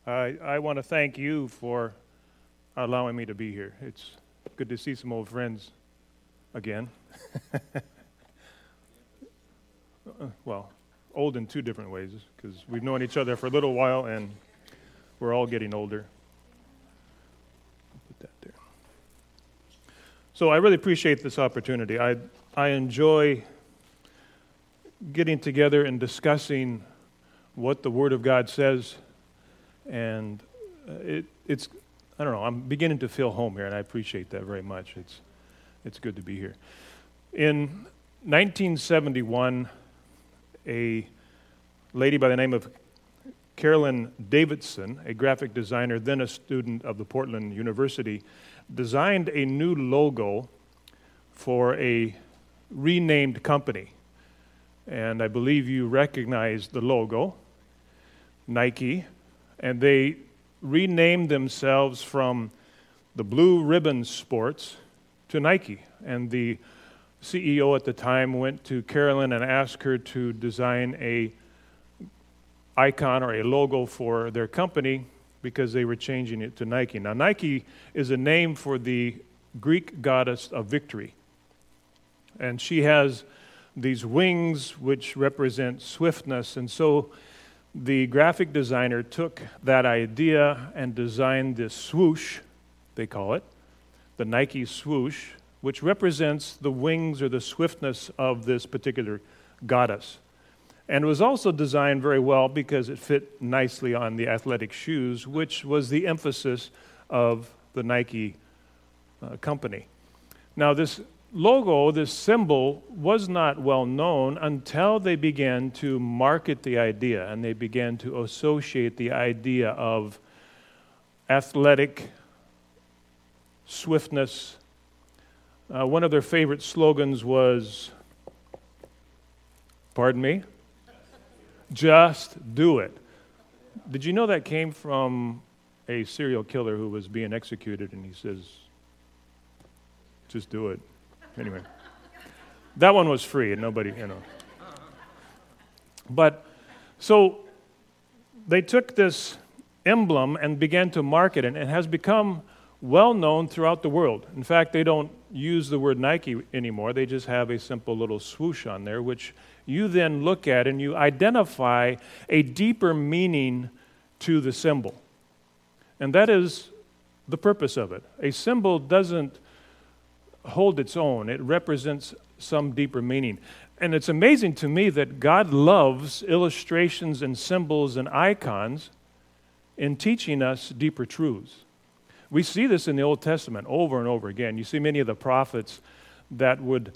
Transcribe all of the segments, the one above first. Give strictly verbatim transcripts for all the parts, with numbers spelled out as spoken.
I, I want to thank you for allowing me to be here. It's good to see some old friends again. Uh, well, old in two different ways, because we've known each other for a little while and we're all getting older. Put that there. So I really appreciate this opportunity. I I enjoy getting together and discussing what the Word of God says, and uh, it it's I don't know, I'm beginning to feel home here, and I appreciate that very much. It's it's good to be here. In nineteen seventy-one, a lady by the name of Carolyn Davidson, a graphic designer, then a student of the Portland University, designed a new logo for a renamed company. And I believe you recognize the logo, Nike, and they renamed themselves from the Blue Ribbon Sports to Nike. And the C E O at the time went to Carolyn and asked her to design a icon or a logo for their company because they were changing it to Nike. Now, Nike is a name for the Greek goddess of victory. And she has these wings which represent swiftness. And so the graphic designer took that idea and designed this swoosh, they call it, the Nike swoosh, which represents the wings or the swiftness of this particular goddess. And it was also designed very well because it fit nicely on the athletic shoes, which was the emphasis of the Nike uh, company. Now, this logo, this symbol, was not well known until they began to market the idea and they began to associate the idea of athletic swiftness. Uh, one of their favorite slogans was, pardon me? Just do it. Did you know that came from a serial killer who was being executed, and he says, just do it. Anyway, that one was free, and nobody, you know. But, so, they took this emblem and began to market it, and it has become well known throughout the world. In fact, they don't use the word Nike anymore. They just have a simple little swoosh on there, which you then look at and you identify a deeper meaning to the symbol. And that is the purpose of it. A symbol doesn't hold its own. It represents some deeper meaning. And it's amazing to me that God loves illustrations and symbols and icons in teaching us deeper truths. We see this in the Old Testament over and over again. You see many of the prophets that would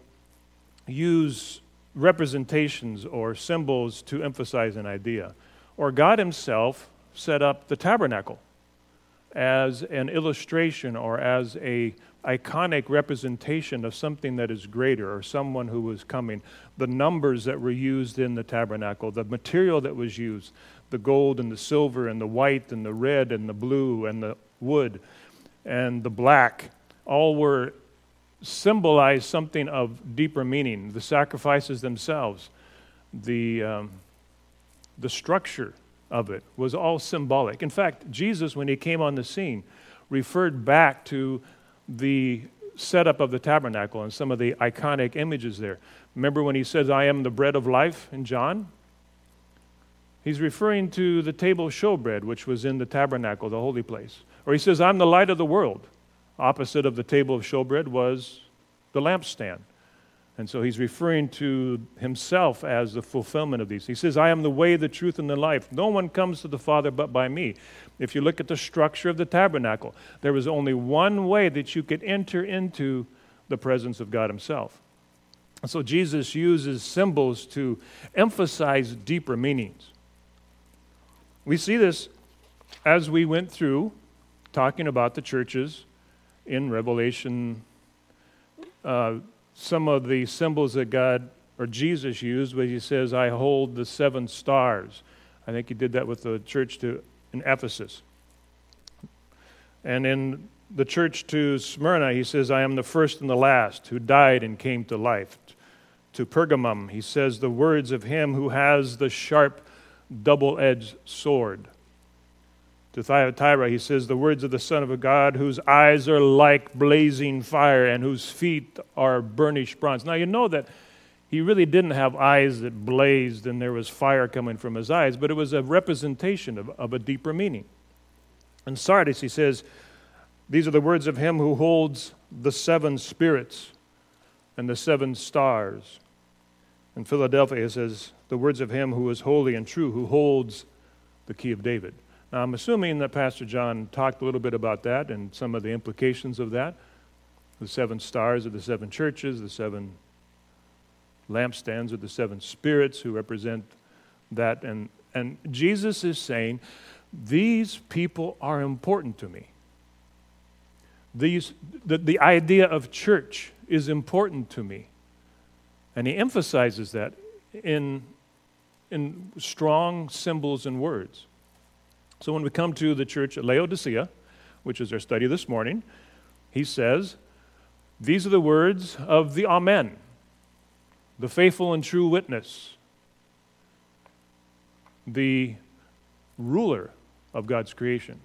use representations or symbols to emphasize an idea. Or God himself set up the tabernacle as an illustration or as a iconic representation of something that is greater or someone who was coming. The numbers that were used in the tabernacle, the material that was used, the gold and the silver and the white and the red and the blue and the wood and the black, all were symbolized something of deeper meaning. The sacrifices themselves, the um, the structure of it was all symbolic. In fact, Jesus, when he came on the scene, referred back to the setup of the tabernacle and some of the iconic images there. Remember when he says, I am the bread of life in John? He's referring to the table of showbread, which was in the tabernacle, the holy place. Or he says, I'm the light of the world. Opposite of the table of showbread was the lampstand. And so he's referring to himself as the fulfillment of these. He says, I am the way, the truth, and the life. No one comes to the Father but by me. If you look at the structure of the tabernacle, there was only one way that you could enter into the presence of God himself. And so Jesus uses symbols to emphasize deeper meanings. We see this as we went through talking about the churches in Revelation. Uh, some of the symbols that God or Jesus used, where he says, I hold the seven stars. I think he did that with the church to in Ephesus. And in the church to Smyrna, he says, I am the first and the last, who died and came to life. To Pergamum, he says, the words of him who has the sharp double-edged sword. To Thyatira, he says, the words of the Son of God, whose eyes are like blazing fire and whose feet are burnished bronze. Now, you know that he really didn't have eyes that blazed and there was fire coming from his eyes, but it was a representation of, of a deeper meaning. In Sardis, he says, these are the words of him who holds the seven spirits and the seven stars. In Philadelphia, it says, the words of him who is holy and true, who holds the key of David. Now, I'm assuming that Pastor John talked a little bit about that and some of the implications of that. The seven stars are the seven churches, the seven lampstands are the seven spirits who represent that. And, and Jesus is saying, these people are important to me. These, the, the idea of church is important to me. And he emphasizes that in, in strong symbols and words. So when we come to the church at Laodicea, which is our study this morning, he says, these are the words of the Amen, the faithful and true witness, the ruler of God's creation.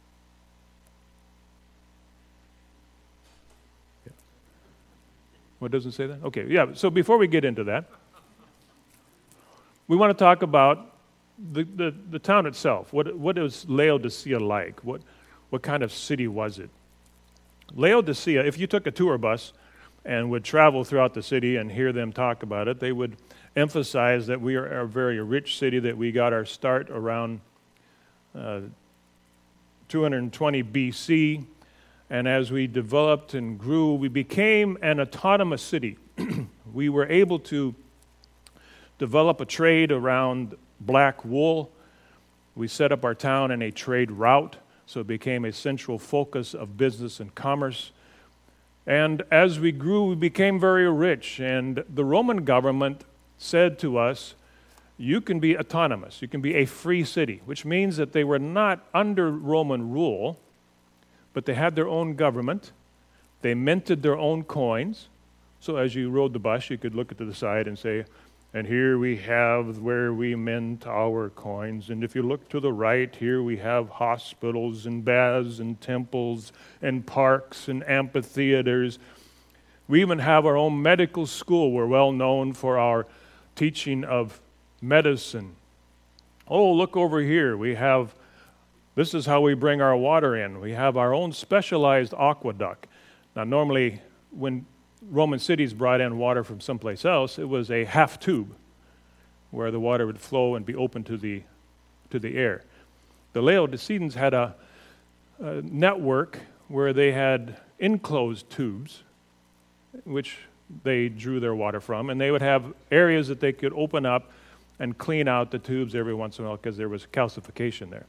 Yeah. What doesn't say that? Okay, yeah, so before we get into that, we want to talk about The, the, the town itself. What, what is Laodicea like? What, what kind of city was it? Laodicea, if you took a tour bus and would travel throughout the city and hear them talk about it, they would emphasize that we are a very rich city, that we got our start around uh, two hundred twenty B C, and as we developed and grew, we became an autonomous city. We were able to develop a trade around black wool. We set up our town in a trade route, so it became a central focus of business and commerce. And as we grew, we became very rich, and the Roman government said to us, you can be autonomous, you can be a free city, which means that they were not under Roman rule, but they had their own government. They minted their own coins. So as you rode the bus, you could look to the side and say, and here we have where we mint our coins. And if you look to the right, here we have hospitals and baths and temples and parks and amphitheaters. We even have our own medical school. We're well known for our teaching of medicine. Oh, look over here. We have, this is how we bring our water in. We have our own specialized aqueduct. Now, normally, when Roman cities brought in water from someplace else, it was a half tube where the water would flow and be open to the to the air. The Laodiceans had a, a network where they had enclosed tubes, which they drew their water from, and they would have areas that they could open up and clean out the tubes every once in a while because there was calcification there.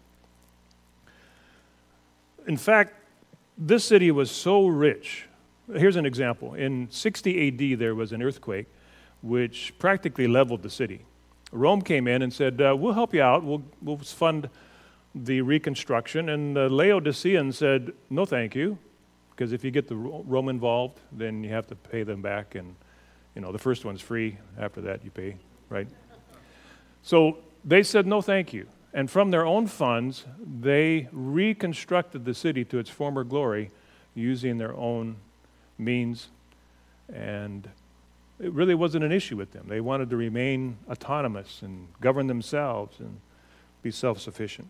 In fact, this city was so rich. Here's an example. In sixty A D, there was an earthquake which practically leveled the city. Rome came in and said, uh, we'll help you out. We'll, we'll fund the reconstruction. And the Laodiceans said, no, thank you, because if you get the Rome involved, then you have to pay them back. And, you know, the first one's free. After that, you pay, right? So they said, no, thank you. And from their own funds, they reconstructed the city to its former glory using their own means, and it really wasn't an issue with them. They wanted to remain autonomous and govern themselves and be self-sufficient.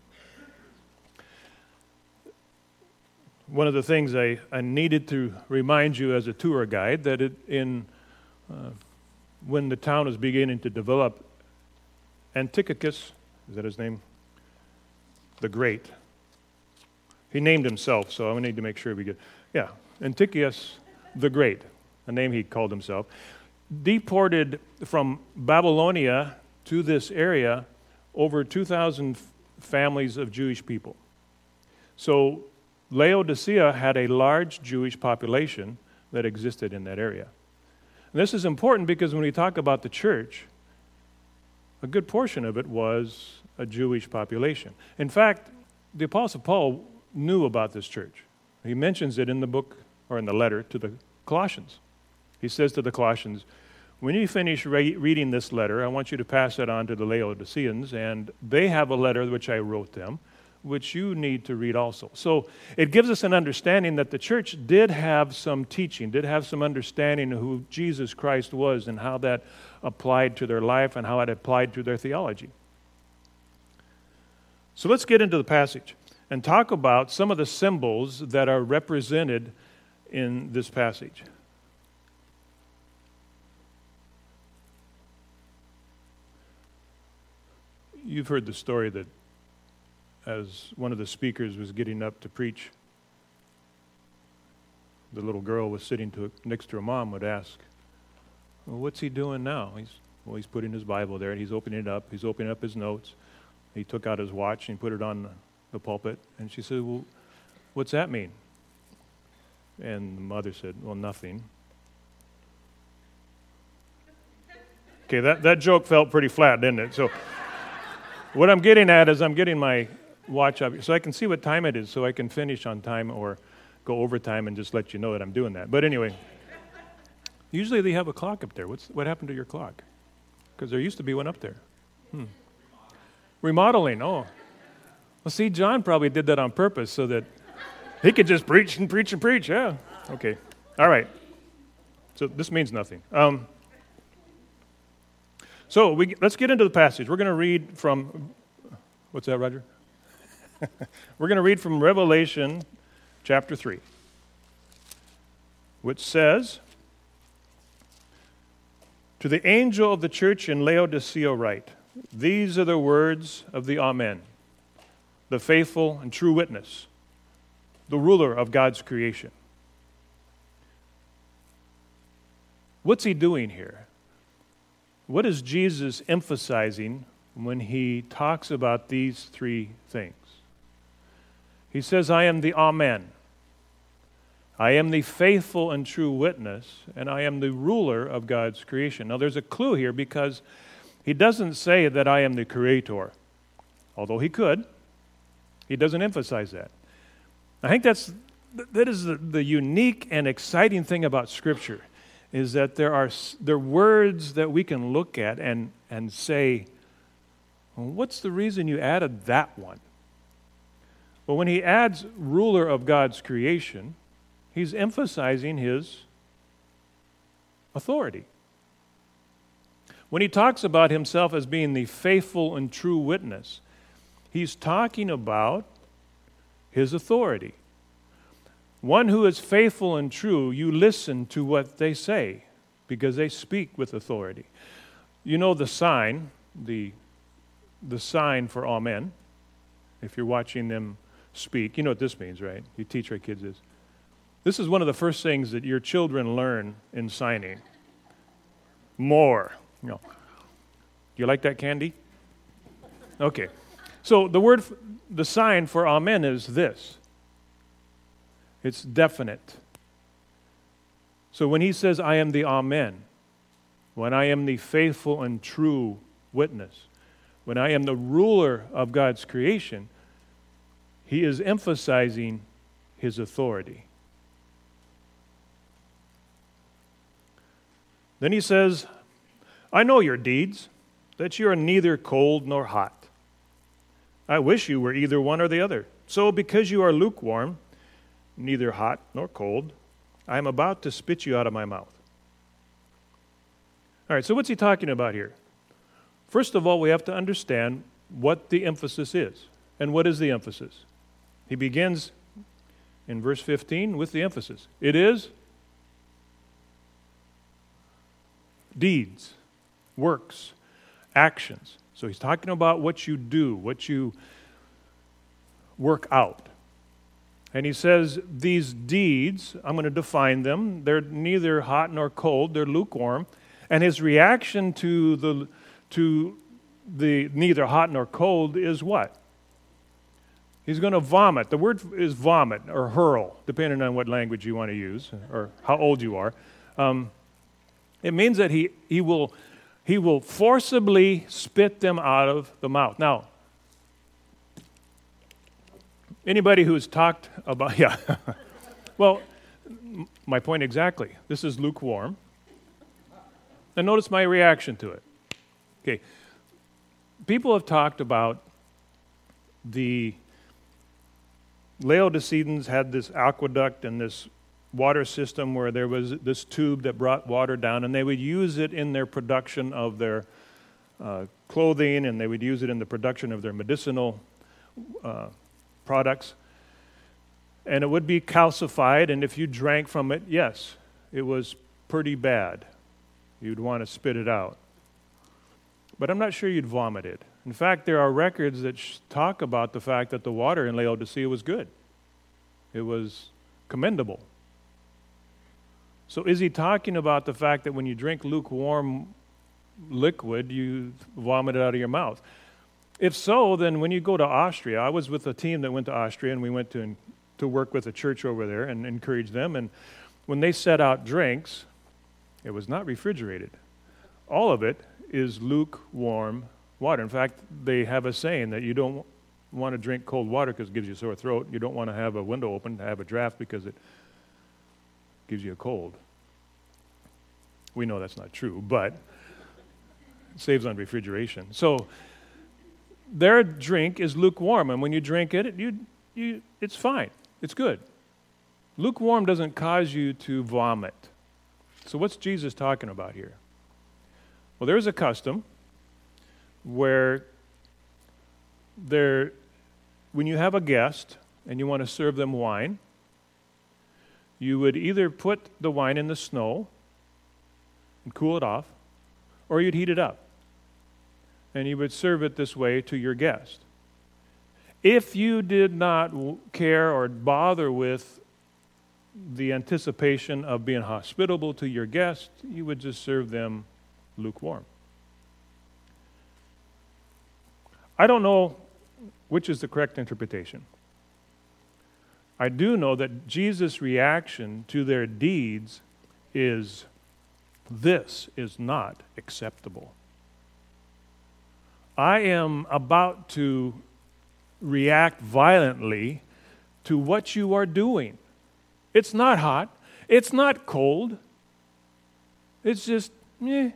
One of the things I, I needed to remind you as a tour guide that it, in uh, when the town was beginning to develop, Antiochus, is that his name? The Great. He named himself, so I need to make sure we get, yeah, Antiochus the Great, a name he called himself, deported from Babylonia to this area over two thousand families of Jewish people. So Laodicea had a large Jewish population that existed in that area. And this is important because when we talk about the church, a good portion of it was a Jewish population. In fact, the Apostle Paul knew about this church. He mentions it in the book, or in the letter to the Colossians. He says to the Colossians, when you finish re- reading this letter, I want you to pass it on to the Laodiceans, and they have a letter which I wrote them, which you need to read also. So it gives us an understanding that the church did have some teaching, did have some understanding of who Jesus Christ was and how that applied to their life and how it applied to their theology. So let's get into the passage and talk about some of the symbols that are represented in this passage. You've heard the story that as one of the speakers was getting up to preach, the little girl was sitting to, next to her mom would ask, well, what's he doing now? He's, well, he's putting his Bible there, and he's opening it up. He's opening up his notes. He took out his watch and put it on the, the pulpit. And she said, well, what's that mean? And the mother said, well, nothing. Okay, that, that joke felt pretty flat, didn't it? So what I'm getting at is I'm getting my watch up so I can see what time it is so I can finish on time or go over time and just let you know that I'm doing that. But anyway, usually they have a clock up there. What's What happened to your clock? Because there used to be one up there. Hmm. Remodeling, oh. Well, see, John probably did that on purpose so that he could just preach and preach and preach. Yeah. Okay. All right. So this means nothing. Um, so we let's get into the passage. We're going to read from, what's that, Roger? We're going to read from Revelation chapter three, which says, to the angel of the church in Laodicea write, these are the words of the Amen, the faithful and true witness, the ruler of God's creation. What's he doing here? What is Jesus emphasizing when he talks about these three things? He says, I am the Amen. I am the faithful and true witness, and I am the ruler of God's creation. Now, there's a clue here because he doesn't say that I am the creator, although he could. He doesn't emphasize that. I think that's that is the, the unique and exciting thing about Scripture, is that there are there are words that we can look at and, and say, well, what's the reason you added that one? Well, when he adds ruler of God's creation, he's emphasizing his authority. When he talks about himself as being the faithful and true witness, he's talking about his authority. One who is faithful and true, you listen to what they say because they speak with authority. You know the sign, the, the sign for Amen, if you're watching them speak. You know what this means, right? You teach our kids this. This is one of the first things that your children learn in signing. More. You know. Do you like that candy? Okay. So the word, the sign for Amen is this. It's definite. So when he says, I am the Amen, when I am the faithful and true witness, when I am the ruler of God's creation, he is emphasizing his authority. Then he says, I know your deeds, that you are neither cold nor hot. I wish you were either one or the other. So because you are lukewarm, neither hot nor cold, I am about to spit you out of my mouth. All right, so what's he talking about here? First of all, we have to understand what the emphasis is. And what is the emphasis? He begins in verse fifteen with the emphasis. It is deeds, works, actions. So he's talking about what you do, what you work out. And he says, these deeds, I'm going to define them. They're neither hot nor cold. They're lukewarm. And his reaction to the to the neither hot nor cold is what? He's going to vomit. The word is vomit or hurl, depending on what language you want to use or how old you are. Um, it means that he, he will he will forcibly spit them out of the mouth. Now, anybody who's talked about, yeah, well, my point exactly. This is lukewarm. And notice my reaction to it. Okay, people have talked about the Laodiceans had this aqueduct and this water system where there was this tube that brought water down, and they would use it in their production of their uh, clothing, and they would use it in the production of their medicinal uh, products. And it would be calcified, and if you drank from it, yes, it was pretty bad. You'd want to spit it out. But I'm not sure you'd vomit it. In fact, there are records that sh- talk about the fact that the water in Laodicea was good. It was commendable. So is he talking about the fact that when you drink lukewarm liquid, you vomit it out of your mouth? If so, then when you go to Austria, I was with a team that went to Austria, and we went to to work with a church over there and encourage them. And when they set out drinks, it was not refrigerated. All of it is lukewarm water. In fact, they have a saying that you don't want to drink cold water because it gives you a sore throat. You don't want to have a window open to have a draft because it gives you a cold. We know that's not true, but it saves on refrigeration. So their drink is lukewarm, and when you drink it, you, you, it's fine. It's good. Lukewarm doesn't cause you to vomit. So what's Jesus talking about here? Well, there's a custom where there, when you have a guest and you want to serve them wine, you would either put the wine in the snow and cool it off, or you'd heat it up. And you would serve it this way to your guest. If you did not care or bother with the anticipation of being hospitable to your guest, you would just serve them lukewarm. I don't know which is the correct interpretation. I do know that Jesus' reaction to their deeds is, this is not acceptable. I am about to react violently to what you are doing. It's not hot. It's not cold. It's just, meh.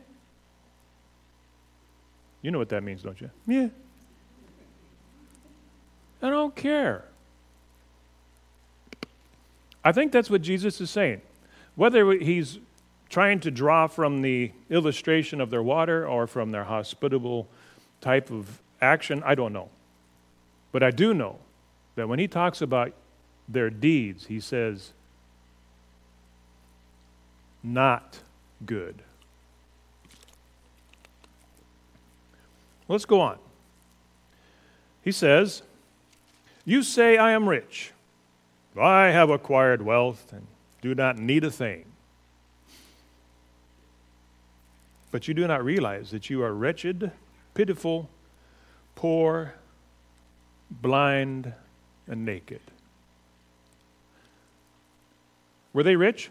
You know what that means, don't you? Meh. I don't care. I think that's what Jesus is saying. Whether he's trying to draw from the illustration of their water or from their hospitable type of action, I don't know. But I do know that when he talks about their deeds, he says, not good. Let's go on. He says, you say I am rich. I have acquired wealth and do not need a thing. But you do not realize that you are wretched, pitiful, poor, blind, and naked. Were they rich?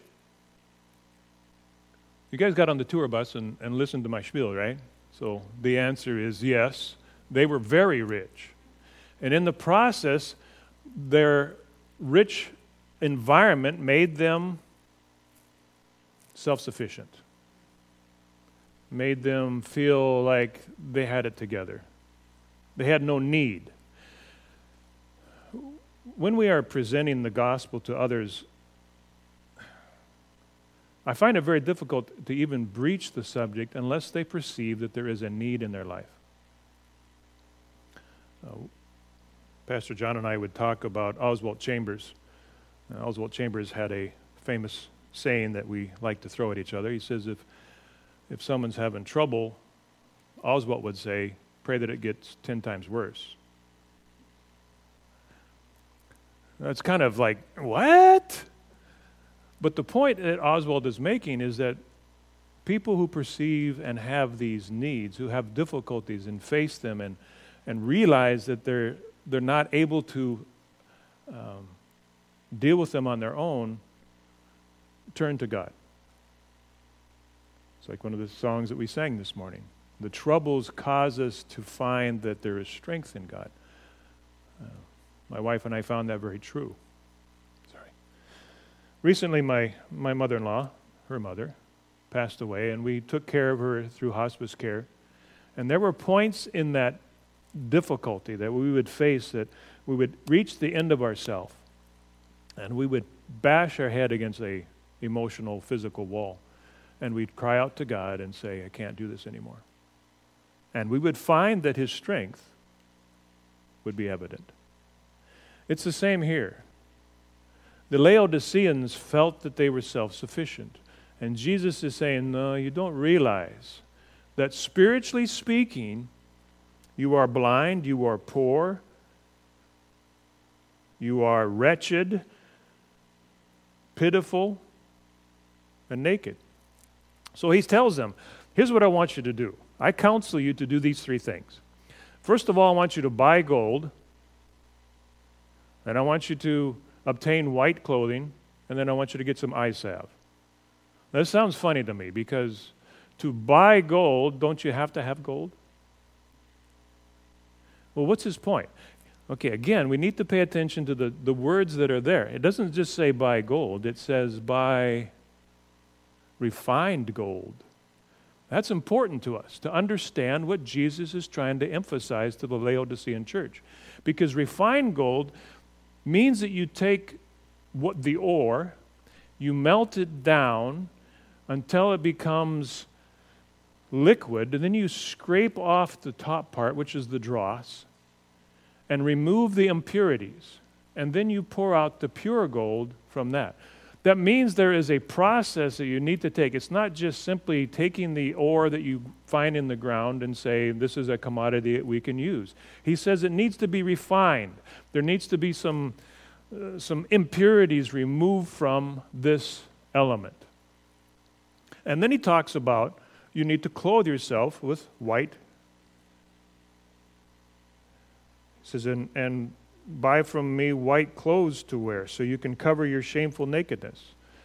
You guys got on the tour bus and, and listened to my spiel, right? So the answer is yes. They were very rich. And in the process, their rich environment made them self-sufficient, made them feel like they had it together. They had no need. When we are presenting the gospel to others, I find it very difficult to even breach the subject unless they perceive that there is a need in their life. Uh, Pastor John and I would talk about Oswald Chambers. Uh, Oswald Chambers had a famous saying that we like to throw at each other. He says, if if someone's having trouble, Oswald would say, pray that it gets ten times worse. That's kind of like, what? But the point that Oswald is making is that people who perceive and have these needs, who have difficulties and face them and, and realize that they're, they're not able to um, deal with them on their own, turn to God. It's like one of the songs that we sang this morning. The troubles cause us to find that there is strength in God. Uh, my wife and I found that very true. Sorry. Recently, my, my mother-in-law, her mother, passed away, and we took care of her through hospice care. And there were points in that difficulty that we would face that we would reach the end of ourself. And we would bash our head against a emotional, physical wall. And we'd cry out to God and say, I can't do this anymore. And we would find that his strength would be evident. It's the same here. The Laodiceans felt that they were self-sufficient. And Jesus is saying, no, you don't realize that spiritually speaking, you are blind, you are poor, you are wretched, pitiful, and naked. So he tells them, here's what I want you to do. I counsel you to do these three things. First of all, I want you to buy gold, and I want you to obtain white clothing, and then I want you to get some eye salve. Now, this sounds funny to me because to buy gold, don't you have to have gold? Well, what's his point? Okay, again, we need to pay attention to the, the words that are there. It doesn't just say buy gold, it says buy refined gold. That's important to us, to understand what Jesus is trying to emphasize to the Laodicean church. Because refined gold means that you take what the ore, you melt it down until it becomes liquid, and then you scrape off the top part, which is the dross, and remove the impurities, and then you pour out the pure gold from that. That means there is a process that you need to take. It's not just simply taking the ore that you find in the ground and say, this is a commodity that we can use. He says it needs to be refined. There needs to be some, uh, some impurities removed from this element. And then he talks about you need to clothe yourself with white. He says, and, and buy from me white clothes to wear so you can cover your shameful nakedness.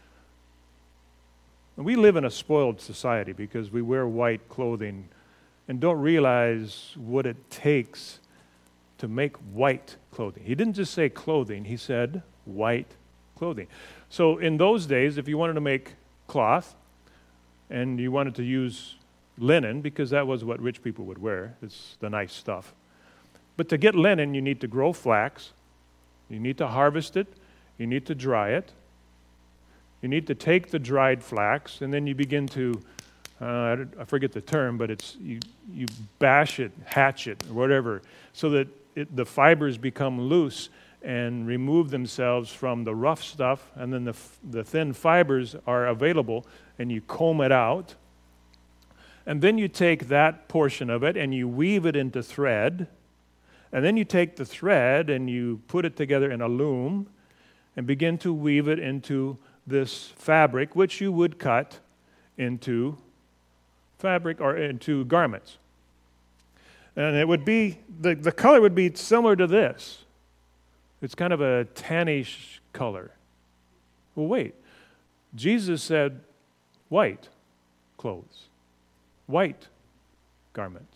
And we live in a spoiled society because we wear white clothing and don't realize what it takes to make white clothing. He didn't just say clothing, he said white clothing. So in those days, if you wanted to make cloth and you wanted to use linen, because that was what rich people would wear, it's the nice stuff. But to get linen, you need to grow flax, you need to harvest it, you need to dry it, you need to take the dried flax, and then you begin to, uh, I forget the term, but it's you, you bash it, hatch it, or whatever, so that it, the fibers become loose and remove themselves from the rough stuff, and then the, the thin fibers are available, and you comb it out. And then you take that portion of it and you weave it into thread. And then you take the thread and you put it together in a loom and begin to weave it into this fabric, which you would cut into fabric or into garments. And it would be, the, the color would be similar to this. It's kind of a tannish color. Well, wait. Jesus said white clothes, white garments.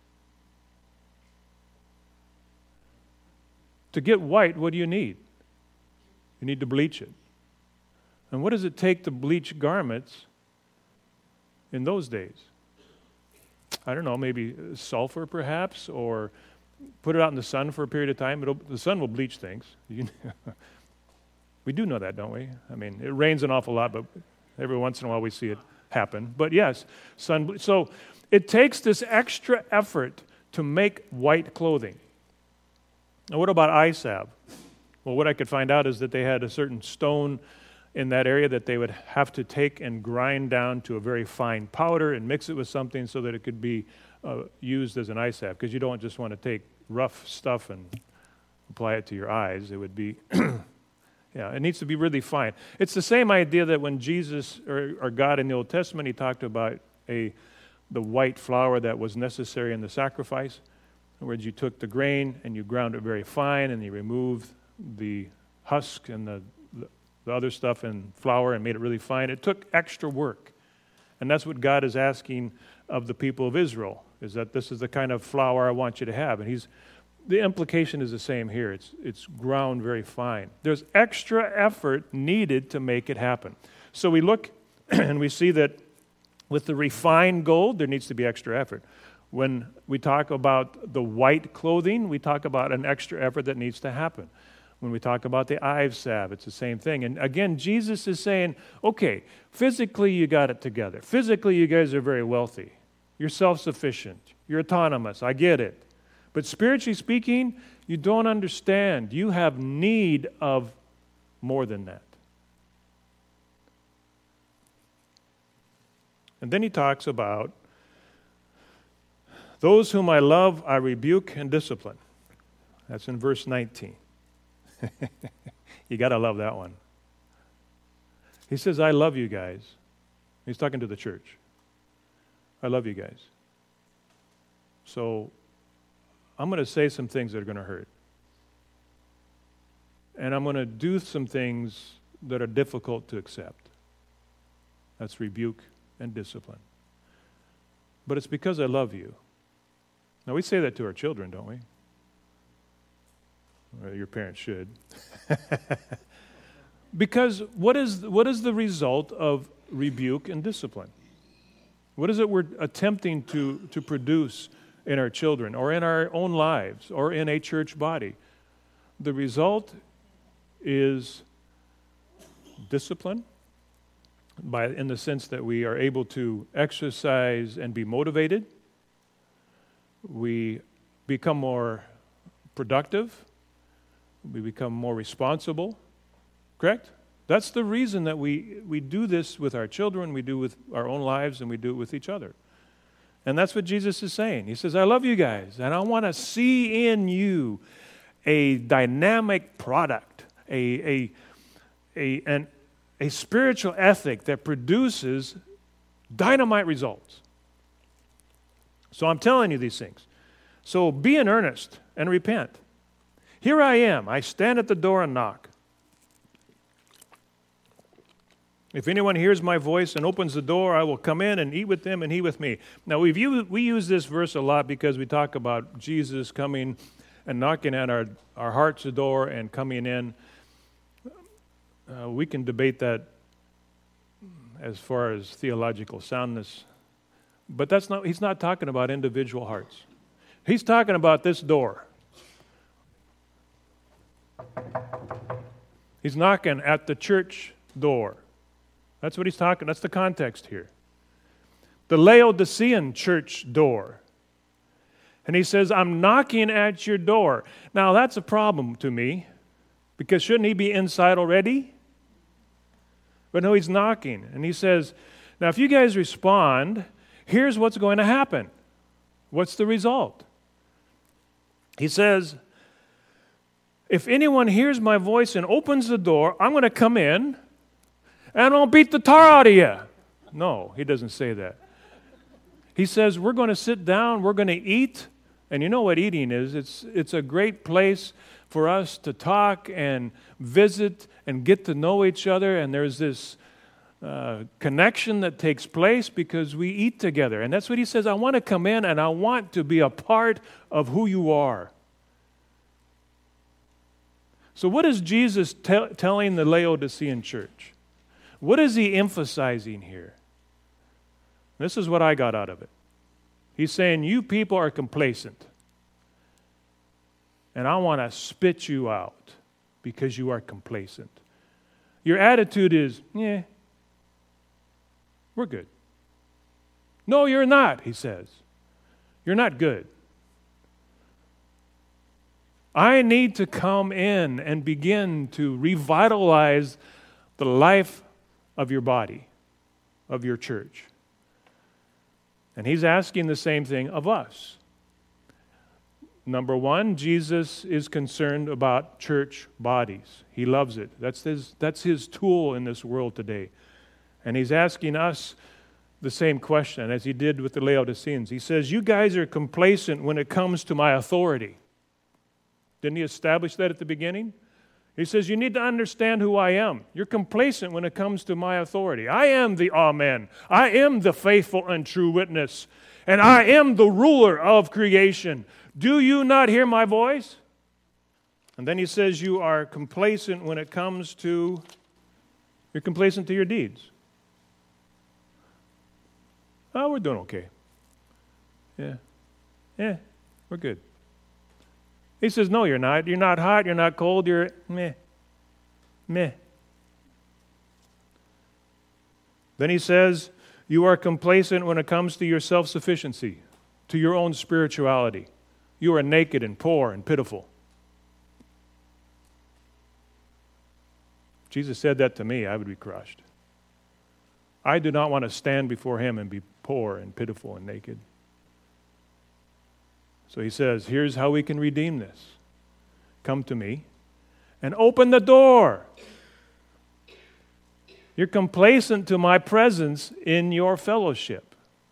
To get white, what do you need? You need to bleach it. And what does it take to bleach garments in those days? I don't know, maybe sulfur perhaps, or put it out in the sun for a period of time. It'll, the sun will bleach things. We do know that, don't we? I mean, it rains an awful lot, but every once in a while we see it happen. But yes, sun. Ble- so it takes this extra effort to make white clothing. Now, what about eye salve? Well, what I could find out is that they had a certain stone in that area that they would have to take and grind down to a very fine powder and mix it with something so that it could be uh, used as an eye salve, because you don't just want to take rough stuff and apply it to your eyes. It would be, yeah, it needs to be really fine. It's the same idea that when Jesus or, or God in the Old Testament, he talked about a the white flour that was necessary in the sacrifice. In other words, you took the grain and you ground it very fine and you removed the husk and the, the, the other stuff and flour and made it really fine. It took extra work. And that's what God is asking of the people of Israel, is that this is the kind of flour I want you to have. And he's the implication is the same here. It's, it's ground very fine. There's extra effort needed to make it happen. So we look and we see that with the refined gold, there needs to be extra effort. When we talk about the white clothing, we talk about an extra effort that needs to happen. When we talk about the Ives salve, it's the same thing. And again, Jesus is saying, okay, physically you got it together. Physically you guys are very wealthy. You're self-sufficient. You're autonomous. I get it. But spiritually speaking, you don't understand. You have need of more than that. And then he talks about those whom I love, I rebuke and discipline. That's in verse nineteen. You got to love that one. He says, I love you guys. He's talking to the church. I love you guys. So I'm going to say some things that are going to hurt. And I'm going to do some things that are difficult to accept. That's rebuke and discipline. But it's because I love you. Now, we say that to our children, don't we? Well, your parents should. Because what is, what is the result of rebuke and discipline? What is it we're attempting to, to produce in our children or in our own lives or in a church body? The result is discipline, by, in the sense that we are able to exercise and be motivated. We become more productive. We become more responsible. Correct? That's the reason that we, we do this with our children, we do with our own lives, and we do it with each other. And that's what Jesus is saying. He says, I love you guys, and I want to see in you a dynamic product, a, a, a, an, a spiritual ethic that produces dynamite results. So I'm telling you these things. So be in earnest and repent. Here I am. I stand at the door and knock. If anyone hears my voice and opens the door, I will come in and eat with them and he with me. Now, we've used, we use this verse a lot because we talk about Jesus coming and knocking at our, our heart's door and coming in. Uh, we can debate that as far as theological soundness. But that's not. He's not talking about individual hearts. He's talking about this door. He's knocking at the church door. That's what he's talking. That's the context here. The Laodicean church door. And he says, I'm knocking at your door. Now, that's a problem to me, because shouldn't he be inside already? But no, he's knocking. And he says, now, if you guys respond, here's what's going to happen. What's the result? He says, if anyone hears my voice and opens the door, I'm going to come in and I'll beat the tar out of you. No, he doesn't say that. He says, we're going to sit down, we're going to eat. And you know what eating is? It's, it's a great place for us to talk and visit and get to know each other. And there's this uh, connection that takes place because we eat together. And that's what he says. I want to come in and I want to be a part of who you are. So what is Jesus te- telling the Laodicean church? What is he emphasizing here? This is what I got out of it. He's saying, you people are complacent. And I want to spit you out because you are complacent. Your attitude is, yeah, we're good. No, you're not, he says. You're not good. I need to come in and begin to revitalize the life of your body, of your church. And he's asking the same thing of us. Number one, Jesus is concerned about church bodies. He loves it. That's his, that's his tool in this world today. And he's asking us the same question as he did with the Laodiceans. He says, you guys are complacent when it comes to my authority. Didn't he establish that at the beginning? He says, you need to understand who I am. You're complacent when it comes to my authority. I am the Amen. I am the faithful and true witness. And I am the ruler of creation. Do you not hear my voice? And then he says, you are complacent when it comes to, you're complacent to your deeds. Oh, we're doing okay. Yeah. Yeah, we're good. He says, no, you're not. You're not hot. You're not cold. You're meh. Meh. Then he says, you are complacent when it comes to your self-sufficiency, to your own spirituality. You are naked and poor and pitiful. If Jesus said that to me, I would be crushed. I do not want to stand before him and be poor and pitiful and naked. So he says, here's how we can redeem this. Come to me and open the door. You're complacent to my presence in your fellowship.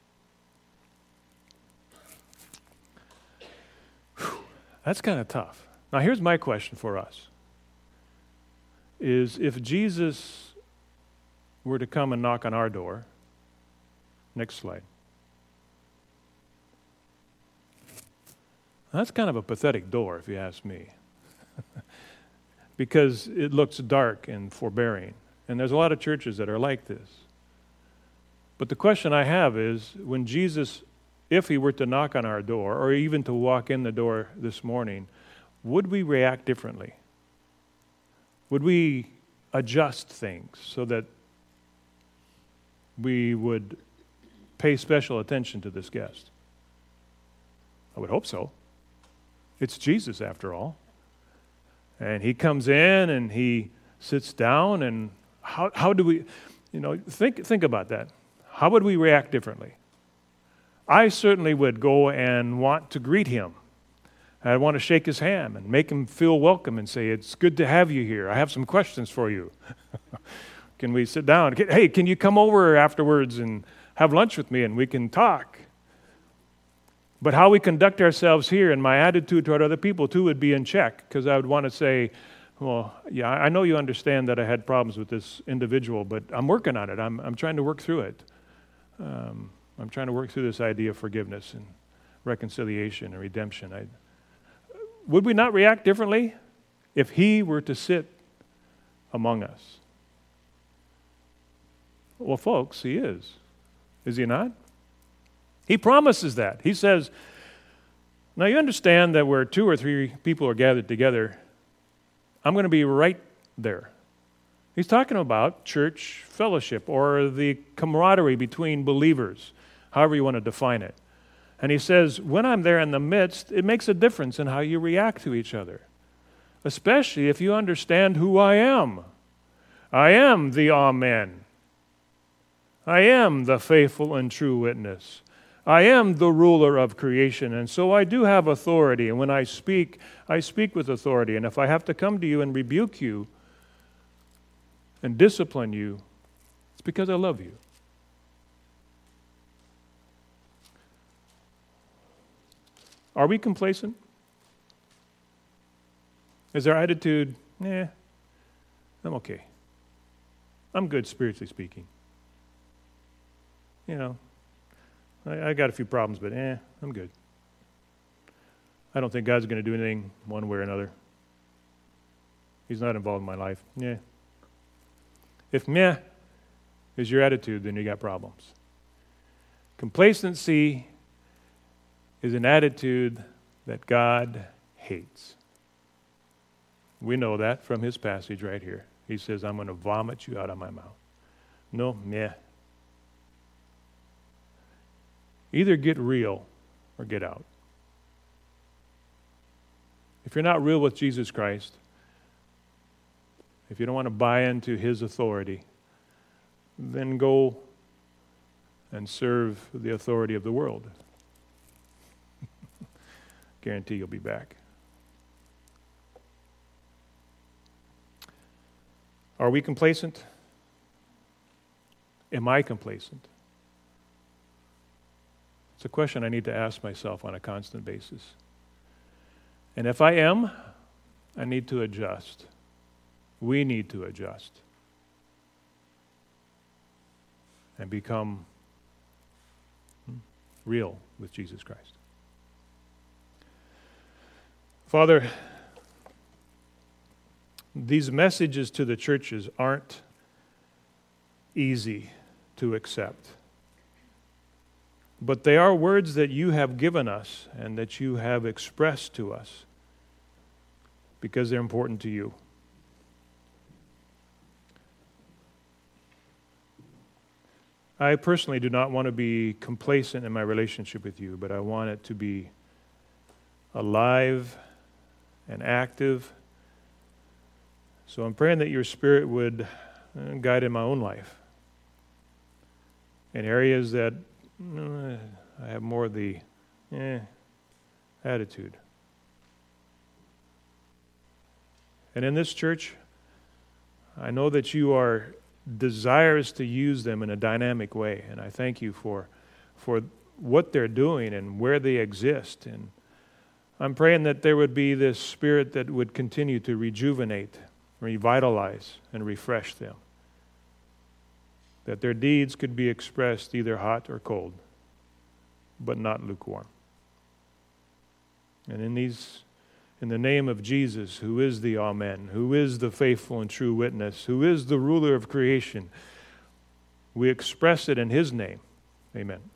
Whew, that's kind of tough. Now here's my question for us. Is if Jesus were to come and knock on our door, next slide. That's kind of a pathetic door, if you ask me, because it looks dark and forbearing. And there's a lot of churches that are like this. But the question I have is, when Jesus, if he were to knock on our door, or even to walk in the door this morning, would we react differently? Would we adjust things so that we would pay special attention to this guest? I would hope so. It's Jesus, after all. And he comes in and he sits down, and how how do we, you know, think think about that. How would we react differently? I certainly would go and want to greet him. I'd want to shake his hand and make him feel welcome and say, it's good to have you here. I have some questions for you. Can we sit down? Hey, can you come over afterwards and have lunch with me and we can talk? But how we conduct ourselves here and my attitude toward other people too would be in check, because I would want to say, well, yeah, I know you understand that I had problems with this individual, but I'm working on it. I'm I'm trying to work through it. Um, I'm trying to work through this idea of forgiveness and reconciliation and redemption. I, would we not react differently if he were to sit among us? Well, folks, he is. Is he not? He promises that. He says, now you understand that where two or three people are gathered together, I'm going to be right there. He's talking about church fellowship or the camaraderie between believers, however you want to define it. And he says, when I'm there in the midst, it makes a difference in how you react to each other, especially if you understand who I am. I am the Amen. I am the faithful and true witness. I am the ruler of creation, and so I do have authority. And when I speak, I speak with authority. And if I have to come to you and rebuke you and discipline you, it's because I love you. Are we complacent? Is our attitude, eh, I'm okay. I'm good spiritually speaking. You know, I, I got a few problems, but eh, I'm good. I don't think God's going to do anything one way or another. He's not involved in my life. Yeah. If meh is your attitude, then you got problems. Complacency is an attitude that God hates. We know that from his passage right here. He says, I'm going to vomit you out of my mouth. No, meh. Either get real or get out. If you're not real with Jesus Christ, if you don't want to buy into his authority, then go and serve the authority of the world. Guarantee you'll be back. Are we complacent? Am I complacent? It's a question I need to ask myself on a constant basis. And if I am, I need to adjust. We need to adjust and become real with Jesus Christ. Father, these messages to the churches aren't easy to accept. But they are words that you have given us and that you have expressed to us because they're important to you. I personally do not want to be complacent in my relationship with you, but I want it to be alive and active. So I'm praying that your Spirit would guide in my own life in areas that uh, I have more of the eh, attitude. And in this church, I know that you are desirous to use them in a dynamic way, and I thank you for for what they're doing and where they exist. And I'm praying that there would be this Spirit that would continue to rejuvenate, revitalize, and refresh them. That their deeds could be expressed either hot or cold, but not lukewarm. And in these, in the name of Jesus, who is the Amen, who is the faithful and true witness, who is the ruler of creation, we express it in His name. Amen.